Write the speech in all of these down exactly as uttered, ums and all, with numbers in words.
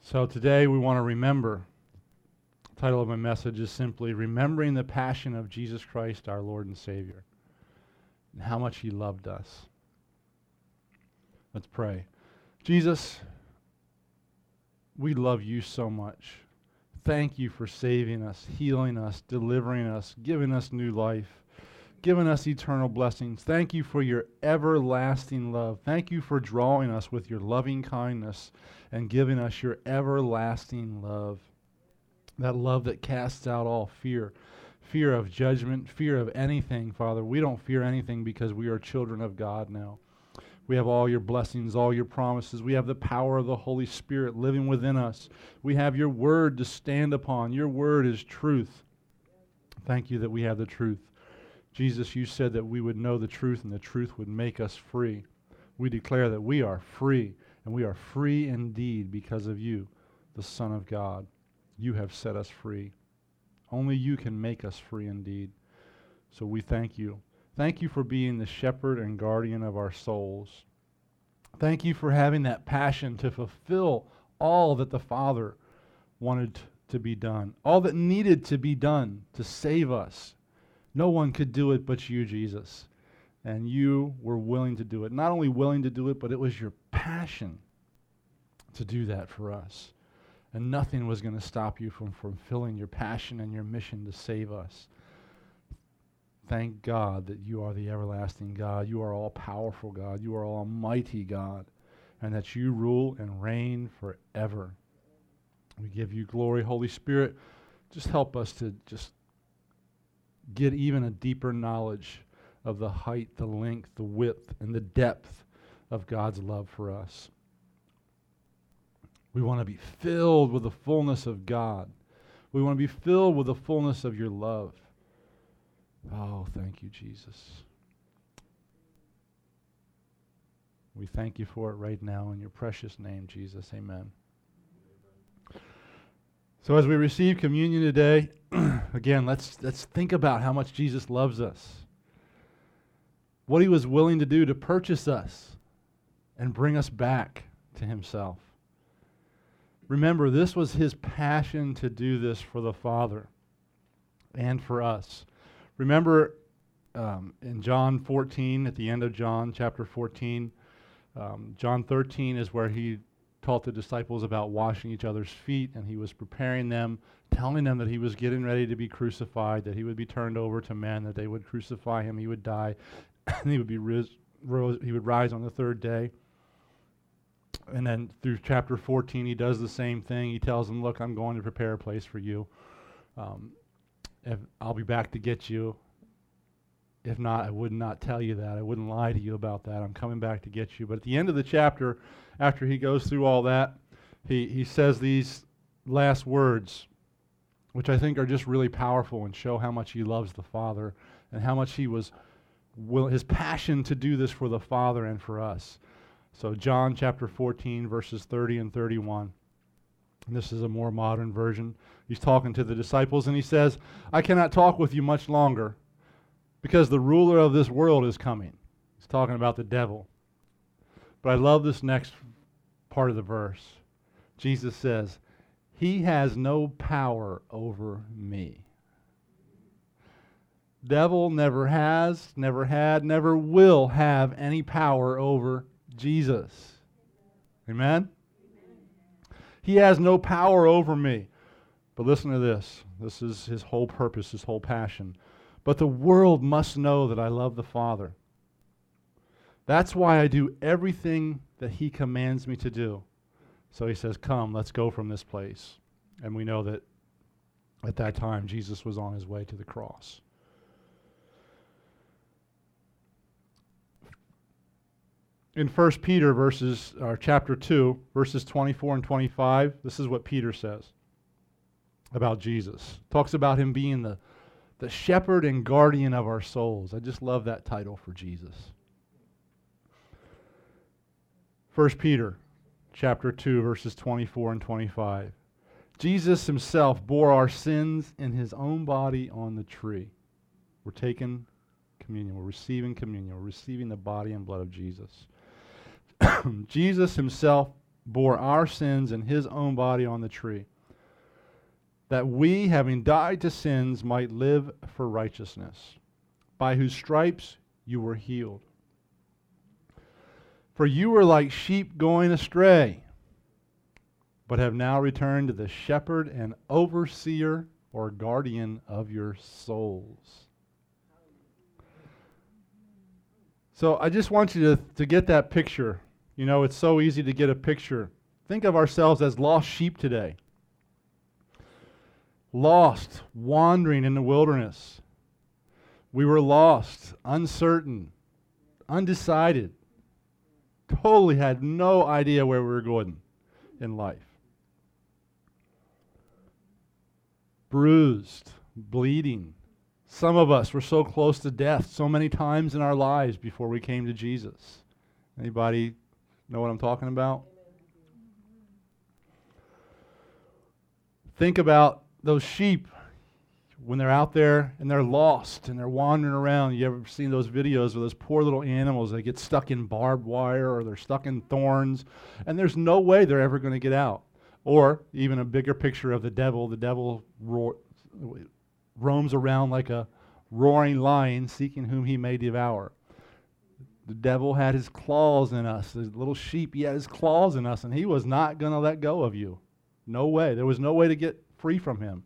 So today we want to remember. The title of my message is simply Remembering the Passion of Jesus Christ, our Lord and Savior, and how much He loved us. Let's pray. Jesus, we love You so much. Thank You for saving us, healing us, delivering us, giving us new life, giving us eternal blessings. Thank You for Your everlasting love. Thank You for drawing us with Your loving kindness and giving us Your everlasting love. That love that casts out all fear. Fear of judgment, fear of anything, Father. We don't fear anything because we are children of God now. We have all Your blessings, all Your promises. We have the power of the Holy Spirit living within us. We have Your word to stand upon. Your word is truth. Thank You that we have the truth. Jesus, You said that we would know the truth and the truth would make us free. We declare that we are free, and we are free indeed because of You, the Son of God. You have set us free. Only You can make us free indeed. So we thank You. Thank You for being the shepherd and guardian of our souls. Thank You for having that passion to fulfill all that the Father wanted to be done, all that needed to be done to save us. No one could do it but You, Jesus. And You were willing to do it. Not only willing to do it, but it was Your passion to do that for us. And nothing was going to stop You from fulfilling Your passion and Your mission to save us. Thank God that You are the everlasting God. You are all-powerful God. You are almighty God. And that You rule and reign forever. We give You glory, Holy Spirit. Just help us to just get even a deeper knowledge of the height, the length, the width, and the depth of God's love for us. We want to be filled with the fullness of God. We want to be filled with the fullness of Your love. Oh, thank You, Jesus. We thank You for it right now in Your precious name, Jesus. Amen. So as we receive communion today, again, let's let's think about how much Jesus loves us. What He was willing to do to purchase us and bring us back to Himself. Remember, this was His passion to do this for the Father and for us. Remember um, in John fourteen, at the end of John chapter fourteen, um, John thirteen is where He taught the disciples about washing each other's feet, and He was preparing them, telling them that He was getting ready to be crucified, that He would be turned over to men, that they would crucify Him, He would die, and He would be ris- rose, He would rise on the third day. And then through chapter fourteen, He does the same thing. He tells them, look, I'm going to prepare a place for you. Um, if I'll be back to get you. If not, I would not tell you that. I wouldn't lie to you about that. I'm coming back to get you. But at the end of the chapter, after He goes through all that, he, he says these last words, which I think are just really powerful and show how much He loves the Father and how much He was, will, His passion to do this for the Father and for us. So John chapter fourteen, verses thirty and thirty-one. And this is a more modern version. He's talking to the disciples and He says, I cannot talk with you much longer because the ruler of this world is coming. He's talking about the devil. But I love this next part of the verse. Jesus says, He has no power over me. Devil never has, never had, never will have any power over Jesus. Amen? He has no power over me. But listen to this. This is His whole purpose, His whole passion. But the world must know that I love the Father. That's why I do everything that He commands me to do. So He says, come, let's go from this place. And we know that at that time, Jesus was on His way to the cross. In First Peter verses, or chapter two, verses twenty-four and twenty-five, this is what Peter says about Jesus. Talks about Him being the, the shepherd and guardian of our souls. I just love that title for Jesus. First Peter chapter two, verses twenty-four and twenty-five. Jesus Himself bore our sins in His own body on the tree. We're taking communion. We're receiving communion. We're receiving the body and blood of Jesus. Jesus Himself bore our sins in his own body on the tree, that we, having died to sins, might live for righteousness, by whose stripes you were healed. For you were like sheep going astray, but have now returned to the shepherd and overseer or guardian of your souls. So I just want you to, to get that picture. You know, it's so easy to get a picture. Think of ourselves as lost sheep today. Lost, wandering in the wilderness. We were lost, uncertain, undecided. Totally had no idea where we were going in life. Bruised, bleeding. Some of us were so close to death so many times in our lives before we came to Jesus. Anybody know what I'm talking about? Think about those sheep when they're out there and they're lost and they're wandering around. You ever seen those videos of those poor little animals that get stuck in barbed wire or they're stuck in thorns and there's no way they're ever going to get out? Or even a bigger picture of the devil. The devil roar, roams around like a roaring lion seeking whom he may devour. The devil had his claws in us. The little sheep, he had his claws in us and he was not going to let go of you. No way. There was no way to get free from him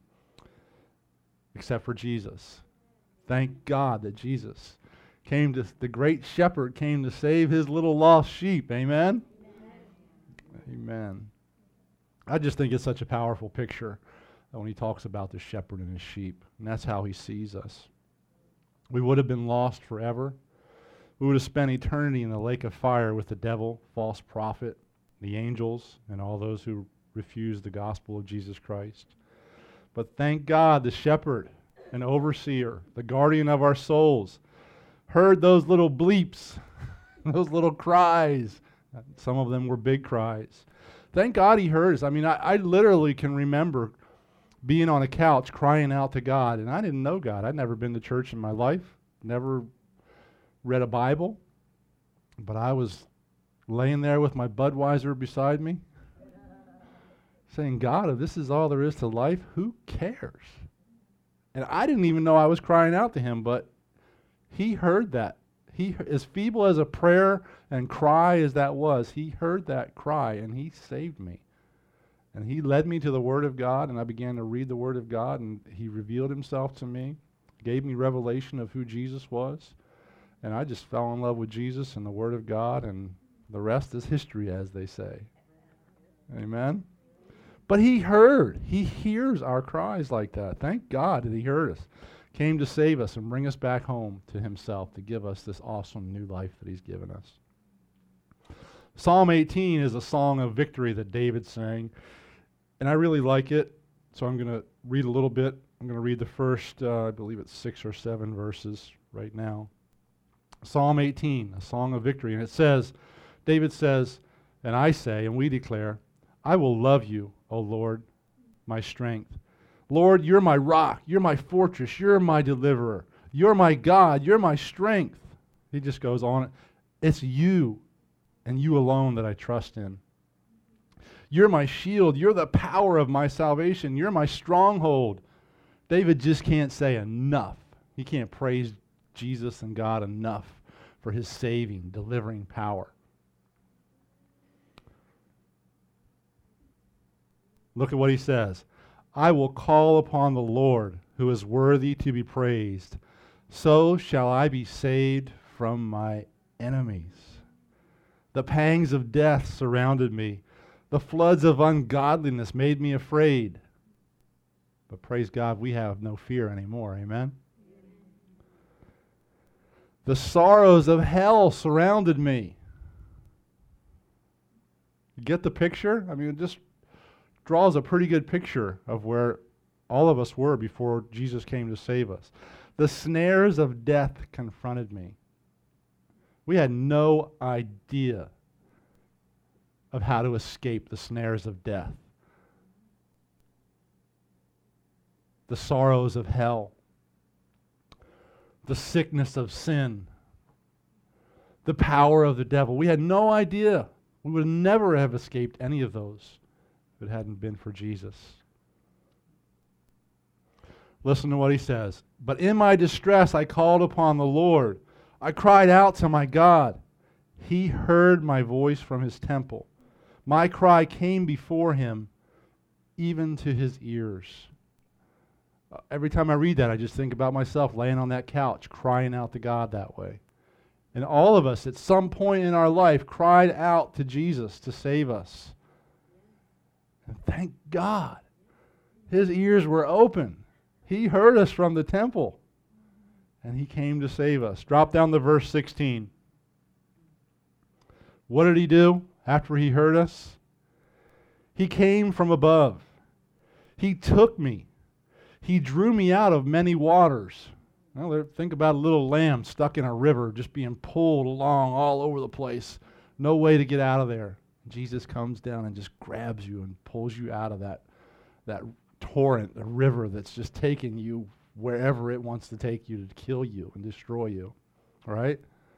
except for Jesus. Thank God that Jesus came to, the great shepherd came to save his little lost sheep. Amen? Amen. Amen. I just think it's such a powerful picture when he talks about the shepherd and his sheep. And that's how he sees us. We would have been lost forever. We would have spent eternity in the lake of fire with the devil, false prophet, the angels, and all those who refused the gospel of Jesus Christ. But thank God the shepherd and overseer, the guardian of our souls, heard those little bleeps, those little cries. Some of them were big cries. Thank God he heard us. I mean, I, I literally can remember being on a couch crying out to God, and I didn't know God. I'd never been to church in my life, never read a Bible, but I was laying there with my Budweiser beside me, saying, God, if this is all there is to life, who cares? And I didn't even know I was crying out to him, but he heard that. He, as feeble as a prayer and cry as that was, he heard that cry and he saved me. And he led me to the Word of God, and I began to read the Word of God, and he revealed himself to me, gave me revelation of who Jesus was, and I just fell in love with Jesus and the Word of God, and the rest is history, as they say. Amen? But he heard. He hears our cries like that. Thank God that he heard us. Came to save us and bring us back home to himself, to give us this awesome new life that he's given us. Psalm eighteen is a song of victory that David sang, and I really like it, so I'm going to read a little bit. I'm going to read the first, uh, I believe it's six or seven verses right now. Psalm eighteen, a song of victory, and it says, David says, and I say, and we declare, I will love you, O Lord, my strength. Lord, you're my rock, you're my fortress, you're my deliverer, you're my God, you're my strength. He just goes on. It's you and you alone that I trust in. You're my shield, you're the power of my salvation, you're my stronghold. David just can't say enough. He can't praise Jesus and God enough for his saving, delivering power. Look at what he says. I will call upon the Lord, who is worthy to be praised. So shall I be saved from my enemies. The pangs of death surrounded me. The floods of ungodliness made me afraid. But praise God, we have no fear anymore. Amen? The sorrows of hell surrounded me. You get the picture? I mean, it just draws a pretty good picture of where all of us were before Jesus came to save us. The snares of death confronted me. We had no idea of how to escape the snares of death. The sorrows of hell. The sickness of sin. The power of the devil. We had no idea We would never have escaped any of those if it hadn't been for Jesus. Listen to what he says. But in my distress I called upon the Lord. I cried out to my God. He heard my voice from his temple. My cry came before him, even to his ears. Uh, every time I read that, I just think about myself laying on that couch, crying out to God that way. And all of us, at some point in our life, cried out to Jesus to save us. And thank God, his ears were open. He heard us from the temple, and he came to save us. Drop down to verse sixteen. What did he do after he heard us? He came from above. He took me. He drew me out of many waters. Well, think about a little lamb stuck in a river, just being pulled along all over the place. No way to get out of there. Jesus comes down and just grabs you and pulls you out of that, that torrent, the river that's just taking you wherever it wants to take you to kill you and destroy you. All right?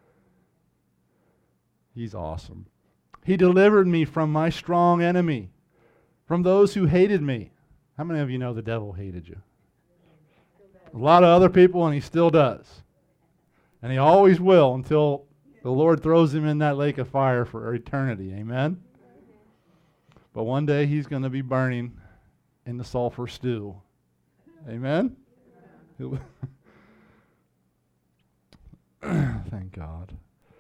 He's awesome. He delivered me from my strong enemy, from those who hated me. How many of you know the devil hated you? A lot of other people, and he still does. And he always will until the Lord throws him in that lake of fire for eternity. Amen? But one day he's going to be burning in the sulfur stew. Amen? Thank God.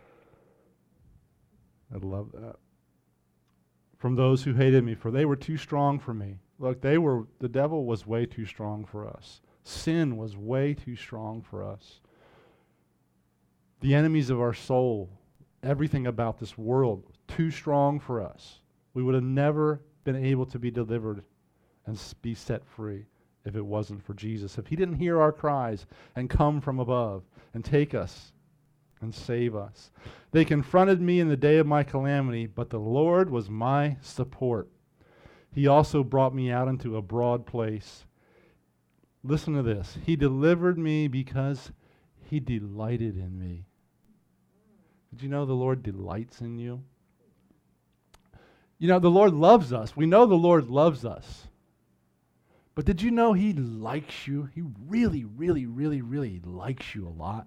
I love that. From those who hated me, for they were too strong for me. Look, they were, the devil was way too strong for us. Sin was way too strong for us. The enemies of our soul, everything about this world, too strong for us. We would have never been able to be delivered and be set free if it wasn't for Jesus. If he didn't hear our cries and come from above and take us and save us. They confronted me in the day of my calamity, but the Lord was my support. He also brought me out into a broad place. Listen to this. He delivered me because he delighted in me. Did you know the Lord delights in you? You know, the Lord loves us. We know the Lord loves us. But did you know he likes you? He really, really, really, really likes you a lot.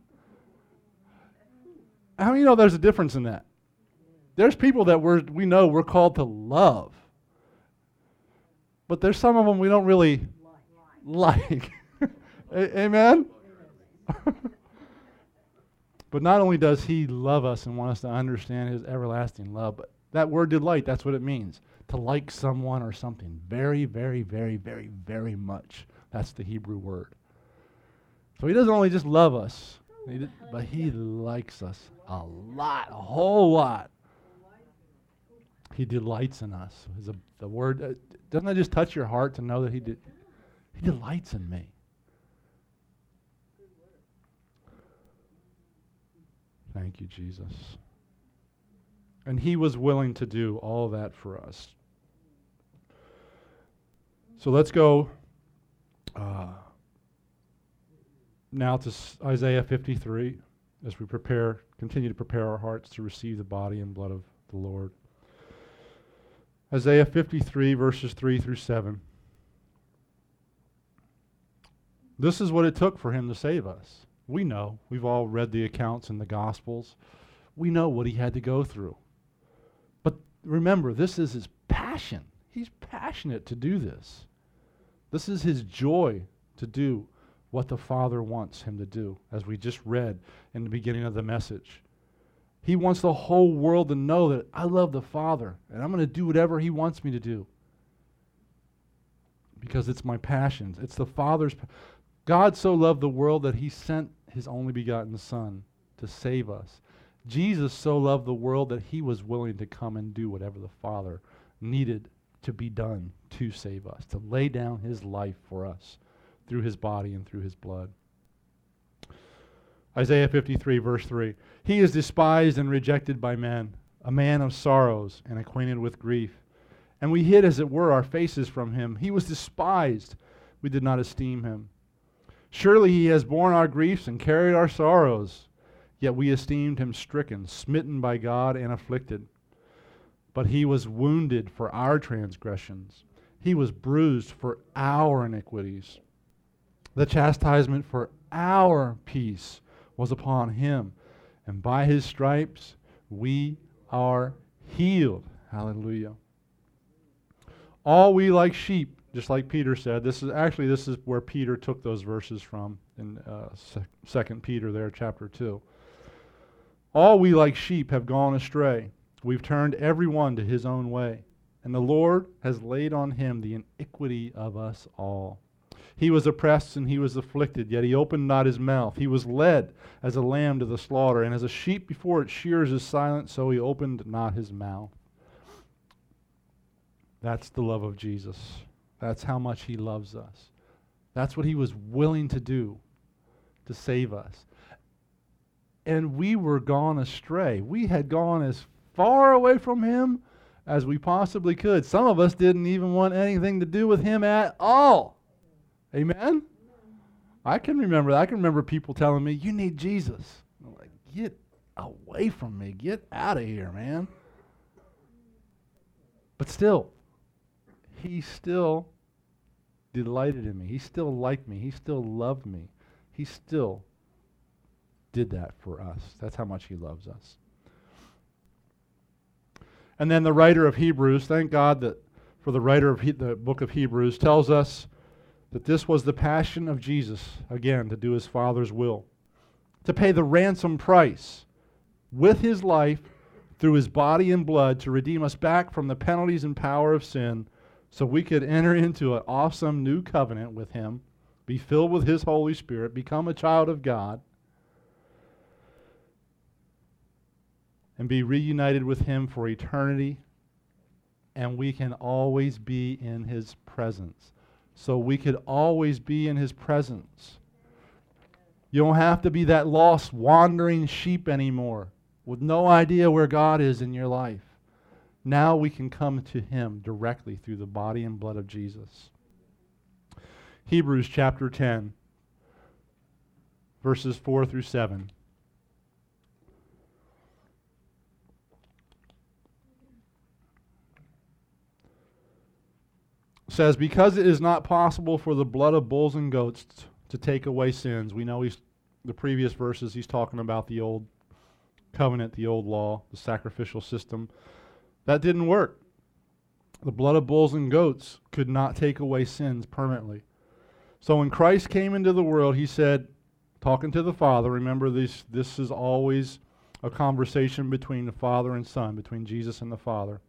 How many know there's a difference in that? There's people that we're, we know we're called to love. But there's some of them we don't really like. A- Amen? But not only does he love us and want us to understand his everlasting love, but that word delight, that's what it means. To like someone or something very, very, very, very, very much. That's the Hebrew word. So he doesn't only just love us, he did, but he likes us a lot, a whole lot. He delights in us. Is a, the word, uh, doesn't that just touch your heart to know that he did? He delights in me. Thank you, Jesus. And he was willing to do all that for us. So let's go uh, now to Isaiah fifty-three as we prepare, continue to prepare our hearts to receive the body and blood of the Lord. Isaiah fifty-three, verses three through seven. This is what it took for him to save us. We know. We've all read the accounts in the Gospels. We know what he had to go through. But remember, this is his passion. He's passionate to do this. This is his joy to do what the Father wants him to do, as we just read in the beginning of the message. He wants the whole world to know that I love the Father, and I'm going to do whatever he wants me to do. Because it's my passion. It's the Father's passion. God so loved the world that he sent his only begotten Son to save us. Jesus so loved the world that he was willing to come and do whatever the Father needed to be done to save us, to lay down his life for us through his body and through his blood. Isaiah fifty-three, verse three. He is despised and rejected by men, a man of sorrows and acquainted with grief. And we hid, as it were, our faces from him. He was despised. We did not esteem him. Surely he has borne our griefs and carried our sorrows. Yet we esteemed him stricken, smitten by God, and afflicted. But he was wounded for our transgressions. He was bruised for our iniquities. The chastisement for our peace was upon him, and by his stripes we are healed. Hallelujah. All we like sheep, just like Peter said, this is actually this is where Peter took those verses from in uh, Second Peter there, chapter two. All we like sheep have gone astray. We've turned every one to his own way, and the Lord has laid on him the iniquity of us all. He was oppressed and he was afflicted, yet he opened not his mouth. He was led as a lamb to the slaughter, and as a sheep before its shears is silent, so he opened not his mouth. That's the love of Jesus. That's how much he loves us. That's what he was willing to do to save us. And we were gone astray. We had gone as far away from him as we possibly could. Some of us didn't even want anything to do with him at all. Amen? I can remember that. I can remember people telling me, you need Jesus. I'm like, get away from me. Get out of here, man. But still, he still delighted in me. He still liked me. He still loved me. He still did that for us. That's how much he loves us. And then the writer of Hebrews, thank God that for the writer of he, the book of Hebrews, tells us that this was the passion of Jesus, again, to do his Father's will, to pay the ransom price with his life through his body and blood to redeem us back from the penalties and power of sin, so we could enter into an awesome new covenant with him, be filled with his Holy Spirit, become a child of God, and be reunited with him for eternity, and we can always be in his presence. So we could always be in his presence. You don't have to be that lost, wandering sheep anymore with no idea where God is in your life. Now we can come to him directly through the body and blood of Jesus. Hebrews chapter ten, verses four through seven. Says, because it is not possible for the blood of bulls and goats t- to take away sins. We know he's the previous verses he's talking about the old covenant, the old law, the sacrificial system. That didn't work. The blood of bulls and goats could not take away sins permanently. So when Christ came into the world, he said, talking to the Father, remember this, this is always a conversation between the Father and Son, between Jesus and the Father.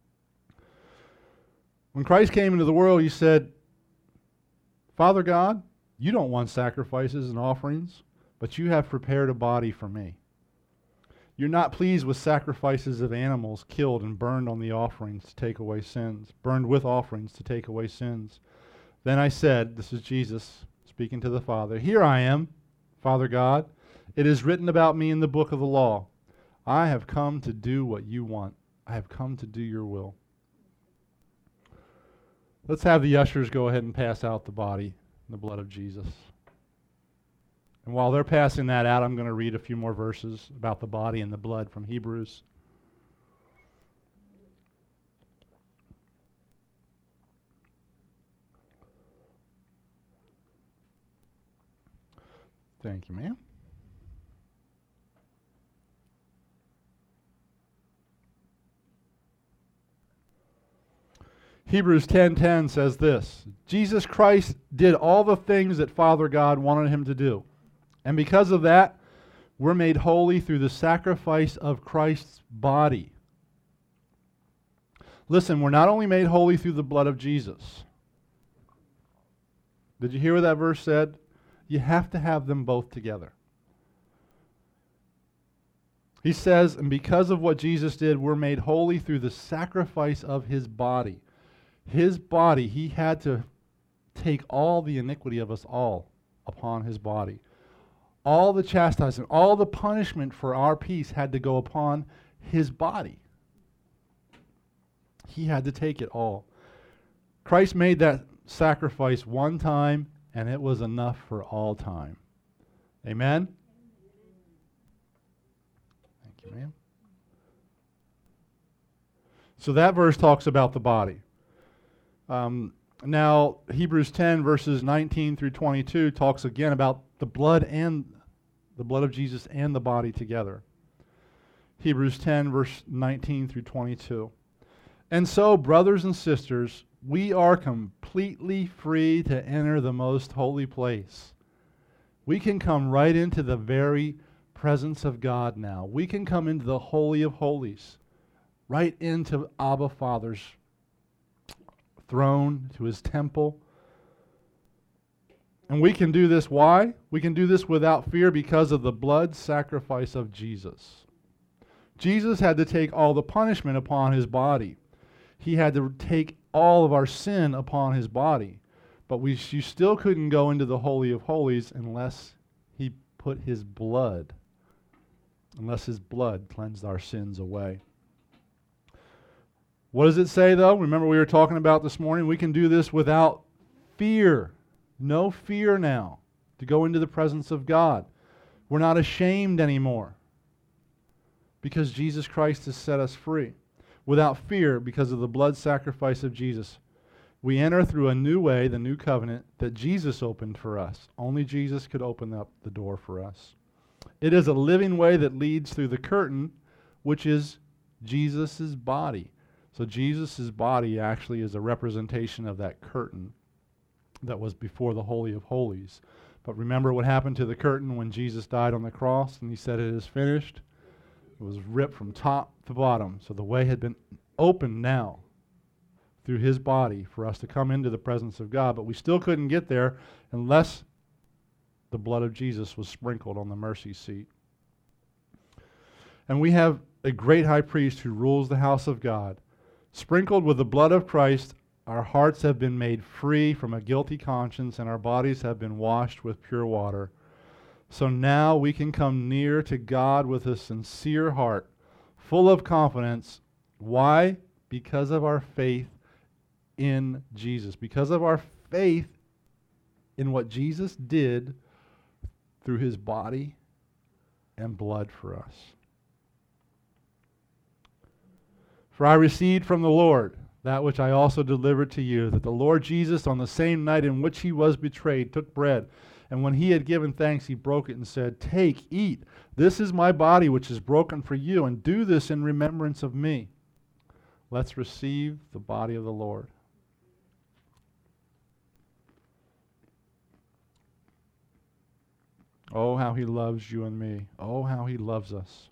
When Christ came into the world, he said, Father God, you don't want sacrifices and offerings, but you have prepared a body for me. You're not pleased with sacrifices of animals killed and burned on the offerings to take away sins, burned with offerings to take away sins. Then I said, this is Jesus speaking to the Father, here I am, Father God. It is written about me in the book of the law. I have come to do what you want. I have come to do your will. Let's have the ushers go ahead and pass out the body and the blood of Jesus. And while they're passing that out, I'm going to read a few more verses about the body and the blood from Hebrews. Thank you, ma'am. Hebrews ten ten says this, Jesus Christ did all the things that Father God wanted him to do. And because of that, we're made holy through the sacrifice of Christ's body. Listen, we're not only made holy through the blood of Jesus. Did you hear what that verse said? You have to have them both together. He says, and because of what Jesus did, we're made holy through the sacrifice of his body. His body, he had to take all the iniquity of us all upon his body. All the chastisement, all the punishment for our peace had to go upon his body. He had to take it all. Christ made that sacrifice one time, and it was enough for all time. Amen? Thank you, ma'am. So that verse talks about the body. Um, now, Hebrews ten, verses nineteen through twenty-two talks again about the blood and the blood of Jesus and the body together. Hebrews ten, verse nineteen through twenty-two. And so, brothers and sisters, we are completely free to enter the most holy place. We can come right into the very presence of God now. We can come into the Holy of Holies, right into Abba Father's throne, to his temple. And we can do this, why? We can do this without fear because of the blood sacrifice of Jesus. Jesus had to take all the punishment upon his body. He had to take all of our sin upon his body. But we, you still couldn't go into the Holy of Holies unless he put his blood, unless his blood cleansed our sins away. What does it say, though? Remember we were talking about this morning, we can do this without fear. No fear now to go into the presence of God. We're not ashamed anymore because Jesus Christ has set us free. Without fear because of the blood sacrifice of Jesus. We enter through a new way, the new covenant, that Jesus opened for us. Only Jesus could open up the door for us. It is a living way that leads through the curtain, which is Jesus' body. So Jesus' body actually is a representation of that curtain that was before the Holy of Holies. But remember what happened to the curtain when Jesus died on the cross and he said it is finished? It was ripped from top to bottom. So the way had been opened now through his body for us to come into the presence of God. But we still couldn't get there unless the blood of Jesus was sprinkled on the mercy seat. And we have a great high priest who rules the house of God. Sprinkled with the blood of Christ, our hearts have been made free from a guilty conscience and our bodies have been washed with pure water. So now we can come near to God with a sincere heart, full of confidence. Why? Because of our faith in Jesus. Because of our faith in what Jesus did through his body and blood for us. For I received from the Lord that which I also delivered to you, that the Lord Jesus, on the same night in which he was betrayed, took bread. And when he had given thanks, he broke it and said, "Take, eat. This is my body, which is broken for you, and do this in remembrance of me." Let's receive the body of the Lord. Oh, how he loves you and me. Oh, how he loves us.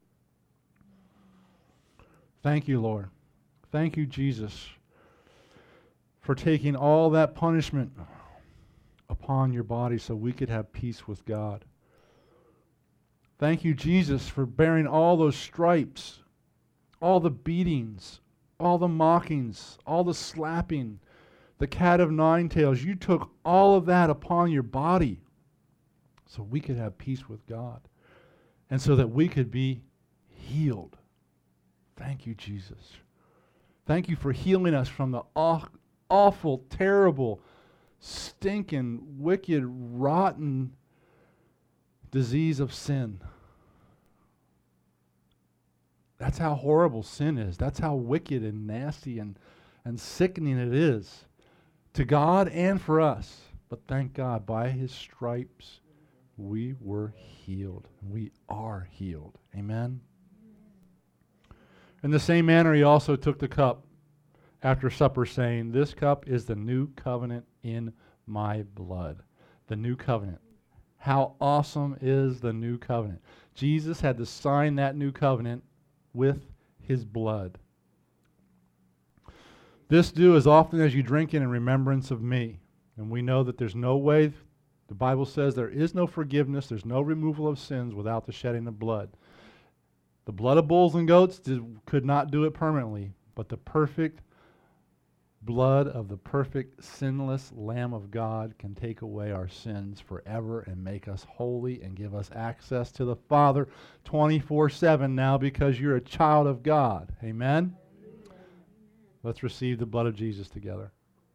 Thank you, Lord. Thank you, Jesus, for taking all that punishment upon your body so we could have peace with God. Thank you, Jesus, for bearing all those stripes, all the beatings, all the mockings, all the slapping, the cat of nine tails. You took all of that upon your body so we could have peace with God and so that we could be healed. Thank you, Jesus. Thank you for healing us from the aw- awful, terrible, stinking, wicked, rotten disease of sin. That's how horrible sin is. That's how wicked and nasty and, and sickening it is to God and for us. But thank God, by his stripes, we were healed. We are healed. Amen? In the same manner, he also took the cup after supper, saying, "This cup is the new covenant in my blood." The new covenant. How awesome is the new covenant? Jesus had to sign that new covenant with his blood. "This do as often as you drink it in remembrance of me." And we know that there's no way, the Bible says there is no forgiveness, there's no removal of sins without the shedding of blood. The blood of bulls and goats did, could not do it permanently, but the perfect blood of the perfect, sinless Lamb of God can take away our sins forever and make us holy and give us access to the Father twenty-four seven now because you're a child of God. Amen? Amen. Let's receive the blood of Jesus together.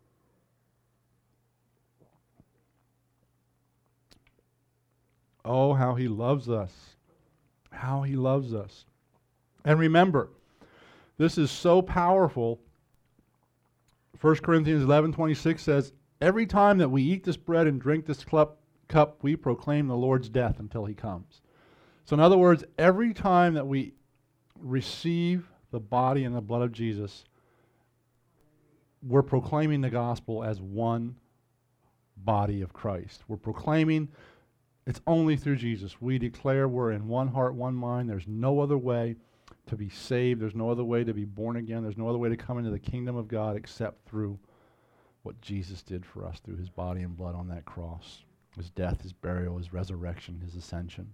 Oh, how he loves us. How he loves us. And remember This is so powerful. First Corinthians eleven twenty-six says, every time that we eat this bread and drink this cup, cup, we proclaim the Lord's death until he comes. So in other words, every time that we receive the body and the blood of Jesus, we're proclaiming the gospel as one body of Christ. We're proclaiming it's only through Jesus. We declare we're in one heart, one mind. There's no other way to be saved. There's no other way to be born again. There's no other way to come into the kingdom of God except through what Jesus did for us through his body and blood on that cross. His death, his burial, his resurrection, his ascension.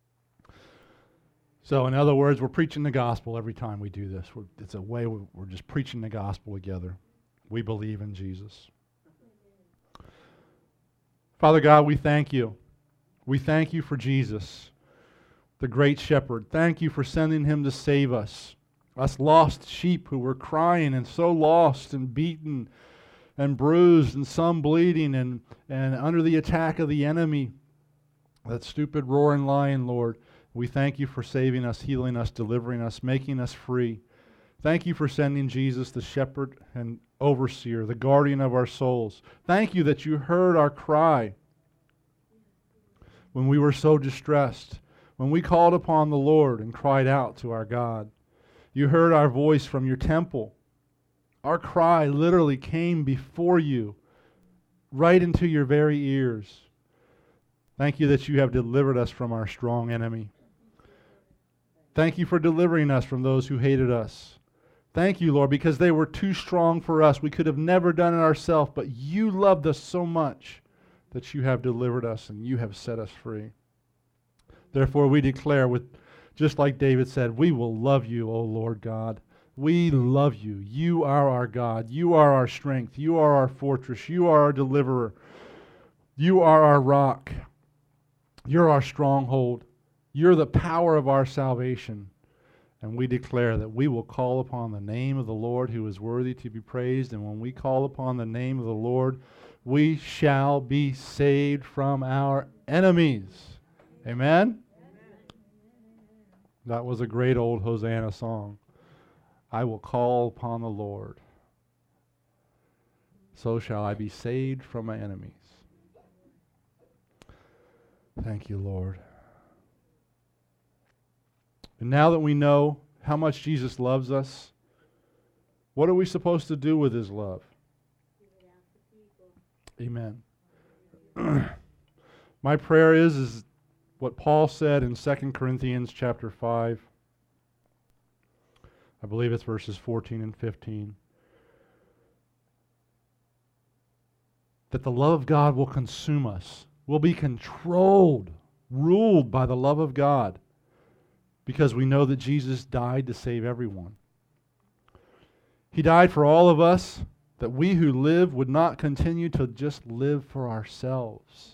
So in other words, we're preaching the gospel every time we do this. We're, it's a way we're, we're just preaching the gospel together. We believe in Jesus. Father God, we thank you. We thank you for Jesus, the great shepherd. Thank you for sending him to save us, us lost sheep who were crying and so lost and beaten and bruised and some bleeding and, and under the attack of the enemy, that stupid roaring lion, Lord. We thank you for saving us, healing us, delivering us, making us free. Thank you for sending Jesus, the shepherd and overseer, the guardian of our souls. Thank you that you heard our cry when we were so distressed, when we called upon the Lord and cried out to our God. You heard our voice from your temple. Our cry literally came before you, right into your very ears. Thank you that you have delivered us from our strong enemy. Thank you for delivering us from those who hated us. Thank you, Lord, because they were too strong for us. We could have never done it ourselves, but you loved us so much that you have delivered us and you have set us free. Therefore, we declare, with just like David said, we will love you, O Lord God. We love you. You are our God. You are our strength. You are our fortress. You are our deliverer. You are our rock. You're our stronghold. You're the power of our salvation. And we declare that we will call upon the name of the Lord who is worthy to be praised. And when we call upon the name of the Lord, we shall be saved from our enemies. Amen? That was a great old Hosanna song. I will call upon the Lord. So shall I be saved from my enemies. Thank you, Lord. And now that we know how much Jesus loves us, what are we supposed to do with his love? Amen. My prayer is, is what Paul said in Second Corinthians chapter five. I believe it's verses fourteen and fifteen. That the love of God will consume us. We'll be controlled, ruled by the love of God. Because we know that Jesus died to save everyone. He died for all of us, that we who live would not continue to just live for ourselves.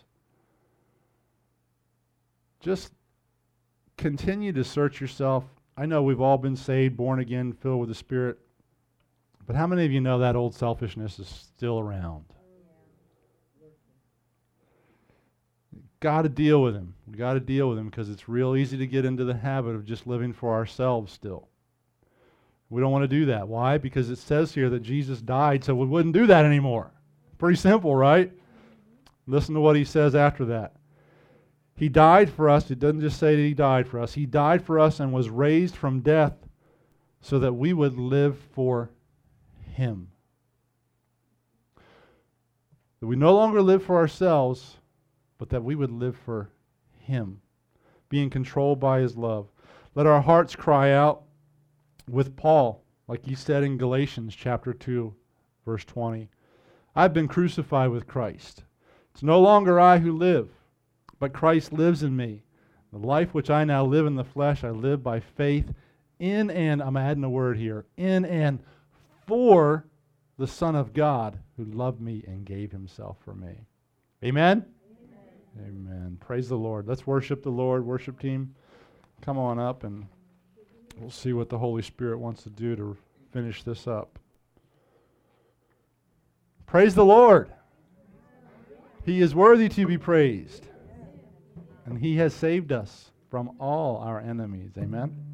Just continue to search yourself. I know we've all been saved, born again, filled with the Spirit. But how many of you know that old selfishness is still around? Got to deal with him. We got to deal with him because it's real easy to get into the habit of just living for ourselves still. We don't want to do that. Why? Because it says here that Jesus died, so we wouldn't do that anymore. Pretty simple, right? Listen to what he says after that. He died for us. It doesn't just say that he died for us. He died for us and was raised from death so that we would live for him. That we no longer live for ourselves, but that we would live for him, being controlled by his love. Let our hearts cry out with Paul, like he said in Galatians chapter two, verse twenty. I've been crucified with Christ. It's no longer I who live, but Christ lives in me. The life which I now live in the flesh, I live by faith in and, I'm adding a word here, in and for the Son of God who loved me and gave himself for me. Amen? Amen. Praise the Lord. Let's worship the Lord. Worship team, come on up and we'll see what the Holy Spirit wants to do to finish this up. Praise the Lord. He is worthy to be praised. And he has saved us from all our enemies. Amen.